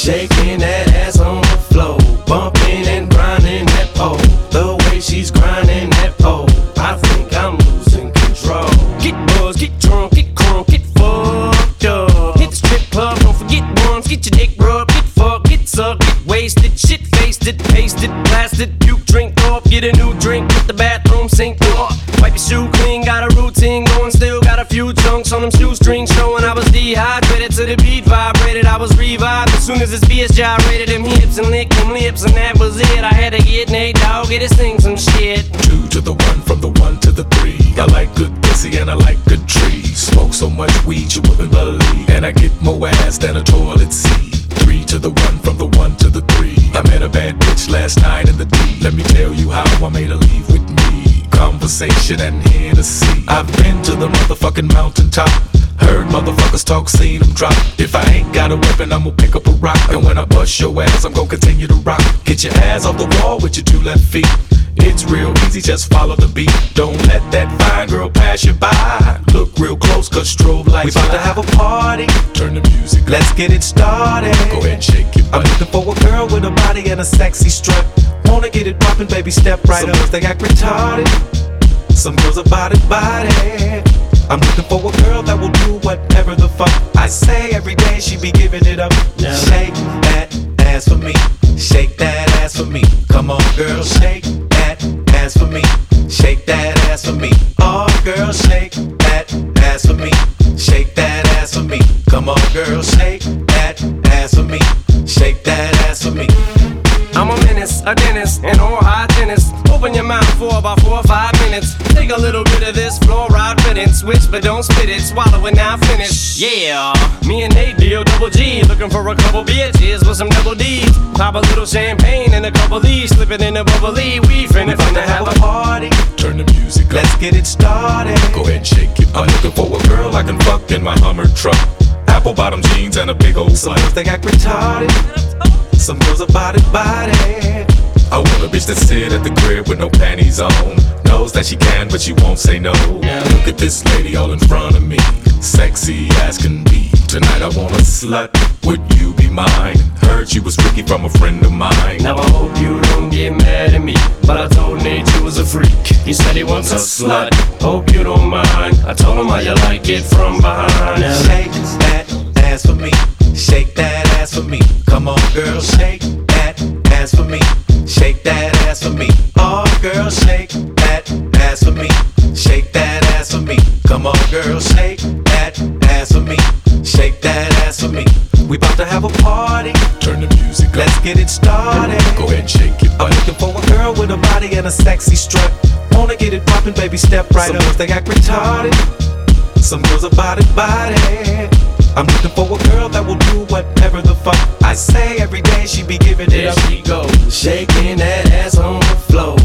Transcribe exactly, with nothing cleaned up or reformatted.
shaking that ass on the floor, bumping and grinding that pole. The way she's grinding that pole, I think I'm losing control. Get buzzed, get drunk, get crunk, get fucked up. Hit the strip club, don't forget once, get your dick rubbed, get fucked, get sucked, get wasted, shit faced it, pasted, blasted, puke, drink off, get a new drink, hit the bathroom sink off. Wipe your shoe clean, got a routine going, still got a few chunks on them shoestrings showing I was dehydrated to the beat vibrated. I was revived as soon as this B S gyrated them hips and licked them lips, and that was it. I had to get Nate Dogg, get his thing some shit. Two to the one, from the one to the three. I like good pussy and I like good trees. Smoke so much weed you wouldn't believe, and I get more ass than a toilet seat. Three to the one, from the one to the three. I met a bad bitch last night in the D. Let me tell you how I made her leave with me. Conversation and Hennessy. I've been to the motherfucking mountaintop. Heard motherfuckers talk, seen them drop. If I ain't got a weapon, I'ma pick up a rock. And when I bust your ass, I'm gon' continue to rock. Get your ass off the wall with your two left feet. It's real easy, just follow the beat. Don't let that fine girl pass you by. Look real close, cause strobe lights. We about to have a party. Turn the music up. Let's get it started. Go ahead and shake your I'm butt. looking for a girl with a body and a sexy strut. Wanna get it poppin', baby, step right Some up. Some girls, they act retarded. Some girls are body, body. I'm looking for a girl that will do whatever the fuck I say. Every day she be giving it up. Yeah. Shake that ass for me. Shake that ass for me. Come on, girl, shake that ass for me. Shake that ass for me. Oh, girl, shake that ass for me. Shake that ass for me. Come on, girl, shake that ass for me. Shake that ass for me. I'm a menace, a dentist, an oral hygienist. Open your mouth for about four or five minutes. Take a little bit of this fluoride riddance. Switch but don't spit it, swallow it now finish. Yeah, me and Nate D O double G, looking for a couple bitches with some double D's. Pop a little champagne and a couple D's, slip it in a bubbly. We finna, finna have a party. Turn the music up. Let's get it started. Go ahead and shake it. I'm looking for a girl I can fuck in my Hummer truck. Apple bottom jeans and a big old Some slut. girls, they act retarded. Some girls are body, body. I want a bitch that sit at the crib with no panties on. Knows that she can, but she won't say no. Look at this lady all in front of me, sexy as can be. Tonight I want a slut, would you be mine? Heard she was Ricky from a friend of mine. Now I hope you don't get mad at me, but I told Nate you was a freak. He said he wants a slut, hope you don't mind. I told him how you like it from behind. Now shake that ass for me, shake that ass for me. Come on, girl, shake that ass for me. Shake that ass for me. Oh, girl, shake that ass for me. Shake that ass for me. Come on, girl, shake that ass for me. Shake that ass for me. We about to have a party. Turn the music up. Let's get it started. Go ahead and shake your I'm butt. looking for a girl with a body and a sexy strut. Wanna get it poppin', baby, step right Some up. Some girls, they act retarded. Some girls are body, body. I'm looking for a girl that will do whatever the fuck I say. Every day she be giving it up. There she goes, shaking that ass on the floor,